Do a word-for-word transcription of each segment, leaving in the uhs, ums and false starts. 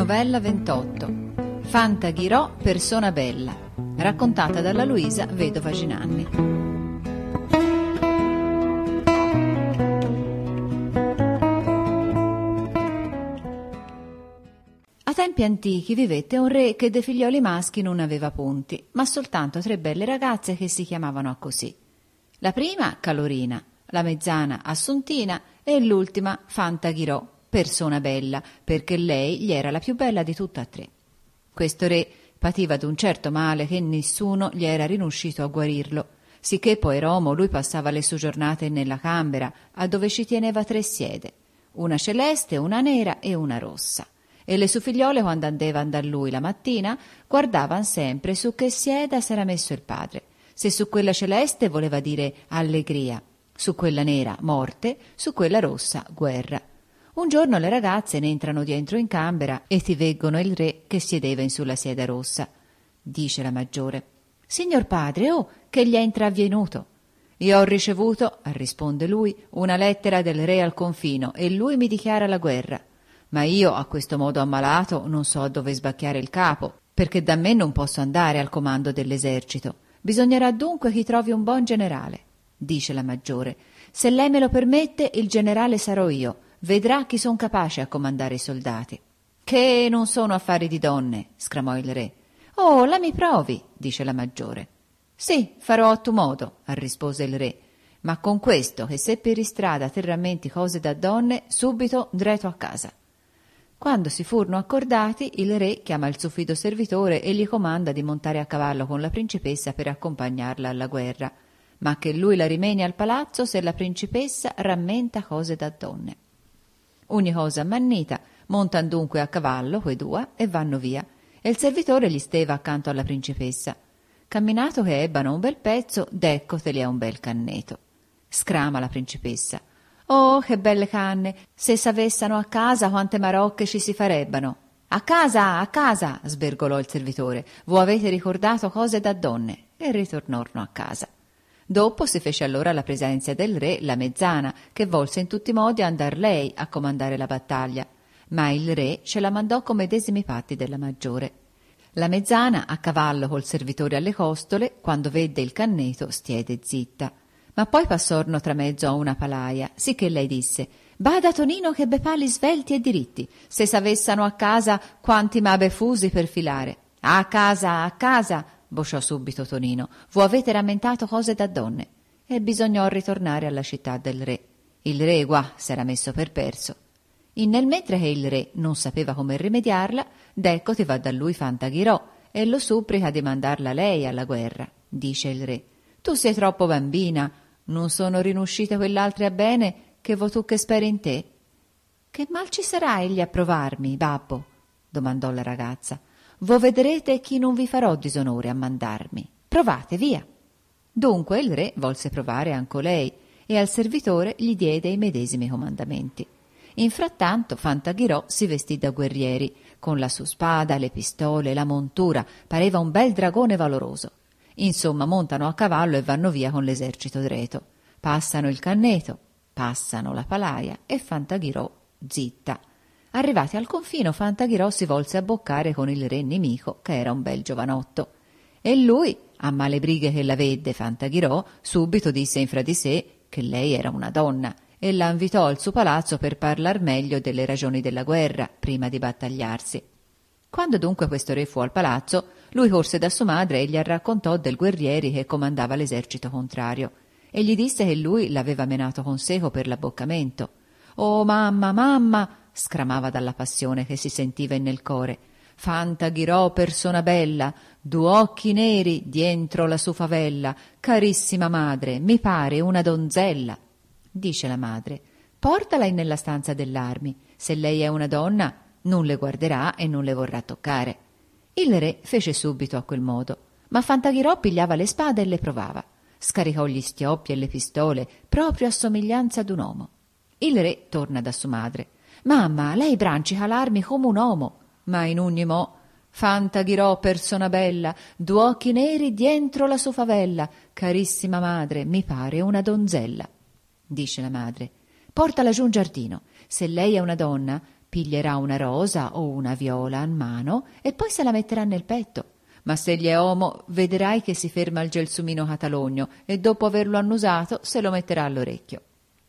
Novella ventotto. Fantaghirò, persona bella, raccontata dalla Luisa Vedova Ginanni. A tempi antichi vivette un re che dei figlioli maschi non aveva punti, ma soltanto tre belle ragazze che si chiamavano così. La prima Calorina, la mezzana Assuntina e l'ultima Fantaghirò, persona bella, perché lei gli era la più bella di tutta tre. Questo re pativa d'un certo male che nessuno gli era riuscito a guarirlo, sicché poeromo lui passava le sue giornate nella cambera, a dove ci teneva tre siede, una celeste, una nera e una rossa. E le sue figliole, quando andavano da lui la mattina, guardavan sempre su che sieda s'era messo il padre. Se su quella celeste voleva dire allegria, su quella nera morte, su quella rossa guerra. Un giorno le ragazze ne entrano dietro in cambera e ti veggono il re che siedeva in sulla sieda rossa. Dice la maggiore: «Signor padre, oh, che gli è intravvenuto?» «Io ho ricevuto», risponde lui, «una lettera del re al confino e lui mi dichiara la guerra. Ma io, a questo modo ammalato, non so dove sbacchiare il capo, perché da me non posso andare al comando dell'esercito. Bisognerà dunque che trovi un buon generale». Dice la maggiore: «Se lei me lo permette, il generale sarò io. Vedrà chi son capace a comandare i soldati». «Che non sono affari di donne», sclamò il re. «Oh, la mi provi», dice la maggiore. «Sì, farò a tu modo», rispose il re, «ma con questo, che se per istrada te rammenti cose da donne, subito dreto a casa». Quando si furono accordati, il re chiama il suo fido servitore e gli comanda di montare a cavallo con la principessa per accompagnarla alla guerra, ma che lui la rimeni al palazzo se la principessa rammenta cose da donne. Ogni cosa ammannita, montan dunque a cavallo quei due e vanno via, e il servitore gli steva accanto alla principessa. Camminato che ebbano un bel pezzo, deccoteli a un bel canneto. Scrama la principessa: «Oh, che belle canne! Se s'avessano a casa quante marocche ci si farebbano!» «A casa, a casa!» sbergolò il servitore. «Voi avete ricordato cose da donne!» E ritornarono a casa. Dopo si fece allora la presenza del re la mezzana, che volse in tutti i modi andar lei a comandare la battaglia, ma il re ce la mandò come medesimi patti della maggiore. La mezzana, a cavallo col servitore alle costole, quando vedde il canneto, stiede zitta. Ma poi passorno tra mezzo a una palaia, sicché lei disse: «Bada Tonino che be pali svelti e diritti, se s'avessano a casa quanti m'abe fusi per filare». «A casa, a casa!» vociò subito Tonino. «Voi avete rammentato cose da donne». E bisognò ritornare alla città del re. Il re, guà, s'era messo per perso. In nel mentre che il re non sapeva come rimediarla, deccoti va da lui Fantaghirò e lo supplica di mandarla lei alla guerra. Dice il re: «Tu sei troppo bambina, non sono rinuscite quell'altre a bene che vo tu che speri in te?» «Che mal ci sarà egli a provarmi, babbo?» domandò la ragazza. «Vo vedrete chi non vi farò disonore a mandarmi. Provate, via!» Dunque il re volse provare anco lei e al servitore gli diede i medesimi comandamenti. Infrattanto Fantaghirò si vestì da guerrieri, con la sua spada, le pistole, la montura, pareva un bel dragone valoroso. Insomma, montano a cavallo e vanno via con l'esercito dreto. Passano il canneto, passano la palaia e Fantaghirò zitta. Arrivati al confino, Fantaghirò si volse a boccare con il re nemico, che era un bel giovanotto. E lui, a male brighe che la vedde Fantaghirò, subito disse in fra di sé che lei era una donna, e la invitò al suo palazzo per parlar meglio delle ragioni della guerra, prima di battagliarsi. Quando dunque questo re fu al palazzo, lui corse da sua madre e gli raccontò del guerrieri che comandava l'esercito contrario, e gli disse che lui l'aveva menato con seco per l'abboccamento. «Oh mamma, mamma!» sclamava dalla passione che si sentiva nel core. «Fantaghirò, persona bella, due occhi neri dientro la sua favella, carissima madre, mi pare una donzella». Dice la madre: «Portala in nella stanza dell'armi, se lei è una donna non le guarderà e non le vorrà toccare». Il re fece subito a quel modo, ma Fantaghirò pigliava le spade e le provava. Scaricò gli stioppi e le pistole, proprio a somiglianza d'un uomo. Il re torna da sua madre: «Mamma, lei brancica l'armi come un uomo». Ma in ogni mo: «Fantaghirò, persona bella, due occhi neri dientro la sua favella, carissima madre, mi pare una donzella». Dice la madre: «Portala giù in giardino, se lei è una donna Piglierà una rosa o una viola in mano e poi se la metterà nel petto. Ma se egli è uomo, vedrai che si ferma al gelsomino Catalogno e dopo averlo annusato se lo metterà all'orecchio.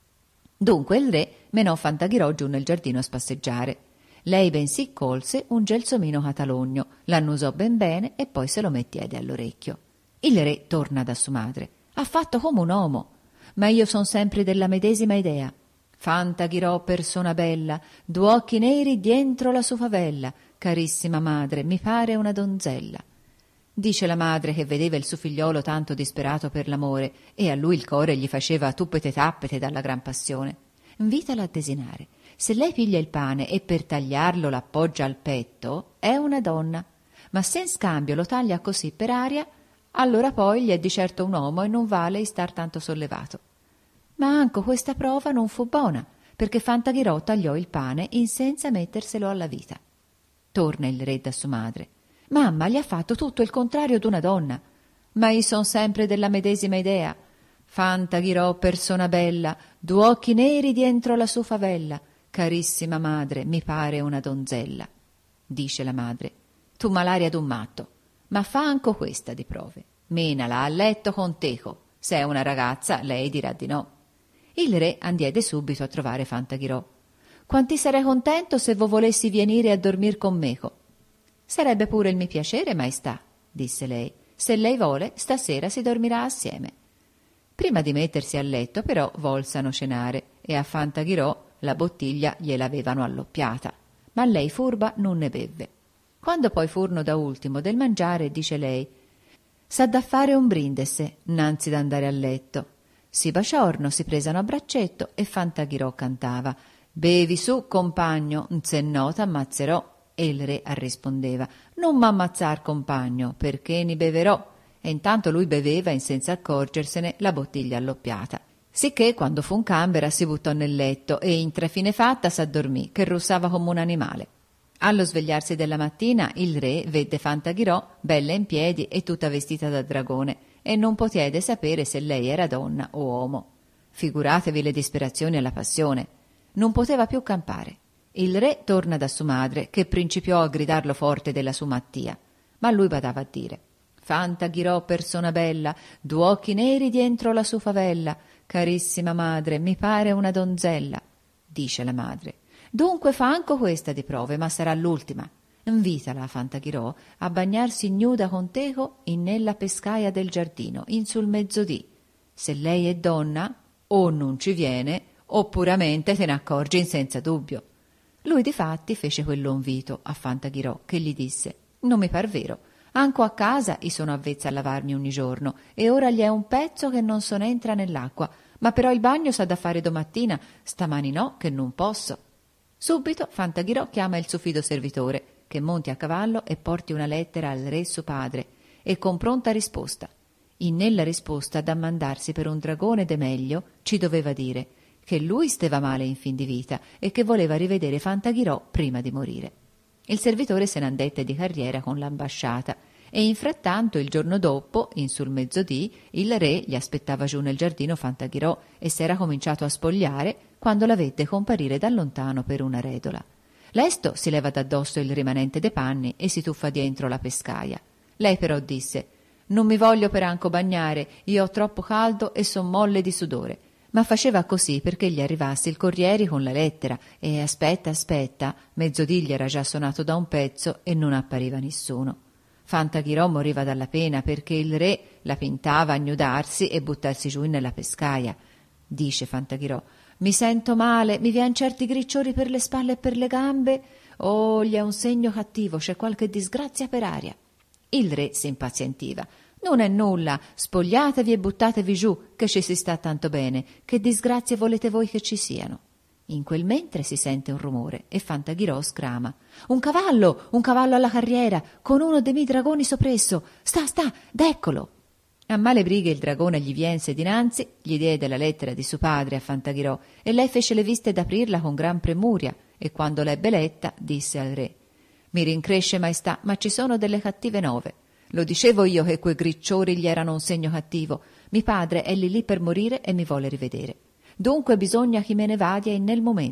Dunque il re menò Fantaghirò giù nel giardino a spasseggiare. Lei bensì colse un gelsomino Catalogno, l'annusò ben bene e poi se lo mettiede all'orecchio. Il re torna da sua madre. Ha fatto come un uomo, ma io son sempre della medesima idea. Fantaghirò, persona bella, due occhi neri dientro la sua favella, carissima madre, mi pare una donzella. Dice la madre che vedeva il suo figliolo tanto disperato per l'amore e a lui il core gli faceva tuppete tappete dalla gran passione. Invitala a desinare. Se lei piglia il pane e per tagliarlo l'appoggia al petto, è una donna, ma se in scambio lo taglia così per aria, allora poi gli è di certo un uomo e non vale star tanto sollevato. Ma anche questa prova non fu buona, perché Fantaghirò tagliò il pane in senza metterselo alla vita. Torna il re da sua madre. Mamma gli ha fatto tutto il contrario d'una donna, ma io son sempre della medesima idea. Fantaghirò, persona bella, due occhi neri dientro la sua favella, carissima madre, mi pare una donzella. Dice la madre, tu malaria d'un matto, ma fa anco questa di prove. Menala a letto con teco, se è una ragazza lei dirà di no. Il re andiede subito a trovare Fantaghirò. Quanti sarei contento se vo volessi venire a dormir con meco. Sarebbe pure il mio piacere, maestà, disse lei. Se lei vuole, stasera si dormirà assieme. Prima di mettersi a letto, però, volsano cenare e a Fantaghirò la bottiglia gliel'avevano alloppiata, ma lei furba non ne bevve. Quando poi furono da ultimo del mangiare, dice lei, s'ha da fare un brindese, innanzi d'andare a letto. Si baciorno, si presano a braccetto e Fantaghirò cantava, bevi su, compagno, se no t'ammazzerò. E il re rispondeva, non m'ammazzar, compagno, perché ni beverò. E intanto lui beveva in senza accorgersene la bottiglia alloppiata. Sicché quando fu in cambera si buttò nel letto e in tre fine fatta s'addormì, che russava come un animale. Allo svegliarsi della mattina il re vede Fantaghirò bella in piedi e tutta vestita da dragone e non potiede sapere se lei era donna o uomo. Figuratevi le disperazioni e la passione. Non poteva più campare. Il re torna da sua madre, che principiò a gridarlo forte della sua mattia, ma lui badava a dire Fantaghirò, persona bella, due occhi neri dientro la sua favella, carissima madre, mi pare una donzella. Dice la madre, dunque fa anco questa di prove, ma sarà l'ultima. Invitala a Fantaghirò a bagnarsi nuda con teco in nella pescaia del giardino, in sul mezzodì. Se lei è donna, o non ci viene, o puramente te ne accorgi in senza dubbio. Lui difatti fece quello invito a Fantaghirò, che gli disse non mi par vero, anco a casa i sono avvezza a lavarmi ogni giorno e ora gli è un pezzo che non se ne entra nell'acqua, ma però il bagno s'ha da fare domattina, stamani no, che non posso. Subito Fantaghirò chiama il suo fido servitore, che monti a cavallo e porti una lettera al re suo padre, e con pronta risposta. In nella risposta da mandarsi per un dragone de meglio ci doveva dire che lui steva male in fin di vita e che voleva rivedere Fantaghirò prima di morire. Il servitore se n'andette di carriera con l'ambasciata e infrattanto il giorno dopo, in sul mezzodì, il re gli aspettava giù nel giardino Fantaghirò e s'era cominciato a spogliare quando la vede comparire da lontano per una redola. Lesto si leva d'addosso il rimanente de panni e si tuffa dientro la pescaia. Lei però disse «Non mi voglio per anco bagnare, io ho troppo caldo e son molle di sudore». Ma faceva così perché gli arrivasse il corrieri con la lettera e aspetta, aspetta, mezzodì gli era già suonato da un pezzo e non appariva nessuno. Fantaghirò moriva dalla pena perché il re la pintava a nudarsi e buttarsi giù nella pescaia. Dice Fantaghirò, mi sento male, mi vien certi griccioli per le spalle e per le gambe, oh, gli è un segno cattivo, c'è qualche disgrazia per aria. Il re si impazientiva. Non è nulla, spogliatevi e buttatevi giù, che ci si sta tanto bene, che disgrazie volete voi che ci siano. In quel mentre si sente un rumore e Fantaghirò scrama. Un cavallo, un cavallo alla carriera, con uno dei miei dragoni soppresso. Sta, sta, d'eccolo. A male brighe il dragone gli viense dinanzi, gli diede la lettera di suo padre a Fantaghirò e lei fece le viste d'aprirla con gran premuria e quando l'ebbe letta disse al re «Mi rincresce maestà, ma ci sono delle cattive nove. Lo dicevo io che quei gricciori gli erano un segno cattivo. Mi padre è lì lì per morire e mi vuole rivedere. Dunque bisogna che me ne vadia in nel momento.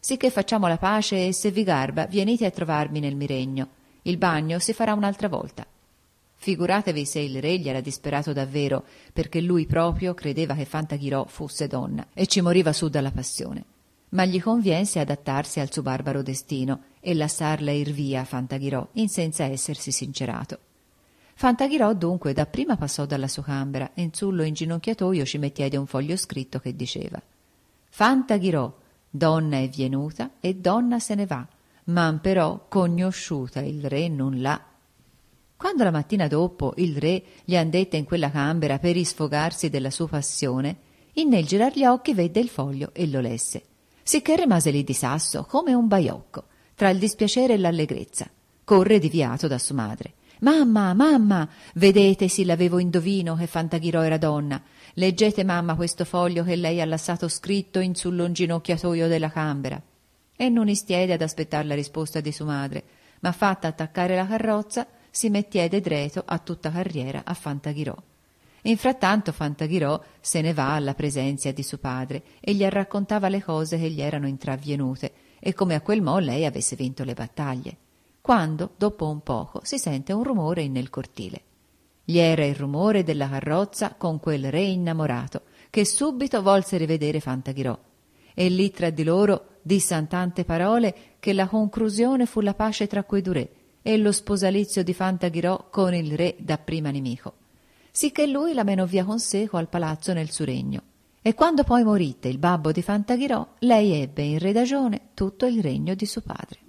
sicché facciamo la pace e, se vi garba, venite a trovarmi nel mi regno. Il bagno si farà un'altra volta». Figuratevi se il re gli era disperato davvero, perché lui proprio credeva che Fantaghirò fosse donna e ci moriva su dalla passione. Ma gli conviense adattarsi al suo barbaro destino e lasciarla ir via Fantaghirò in senza essersi sincerato. Fantaghirò dunque dapprima passò dalla sua camera e in sullo inginocchiatoio ci mettiede un foglio scritto che diceva: «Fantaghirò, donna è venuta e donna se ne va, man però cognosciuta il re non l'ha». Quando la mattina dopo il re gli andette in quella camera per isfogarsi della sua passione, in nel girar gli occhi vedde il foglio e lo lesse, sicché rimase lì di sasso come un baiocco, tra il dispiacere e l'allegrezza. Corre diviato da sua madre: «Mamma, mamma, vedete sì l'avevo indovino che Fantaghirò era donna. Leggete, mamma, questo foglio che lei ha lasciato scritto in sull'inginocchiatoio della camera». E non istiede ad aspettar la risposta di sua madre, ma fatta attaccare la carrozza, si mettiede dreto a tutta carriera a Fantaghirò. Infrattanto Fantaghirò se ne va alla presenza di suo padre e gli raccontava le cose che gli erano intravvenute e come a quel mo lei avesse vinto le battaglie, quando dopo un poco si sente un rumore nel cortile. Gli era il rumore della carrozza con quel re innamorato che subito volse rivedere Fantaghirò, e lì tra di loro dissan tante parole che la conclusione fu la pace tra quei due re e lo sposalizio di Fantaghirò con il re dapprima nemico, sicché lui la menò via con seco al palazzo nel suo regno. E quando poi moritte il babbo di Fantaghirò, lei ebbe in redagione tutto il regno di suo padre.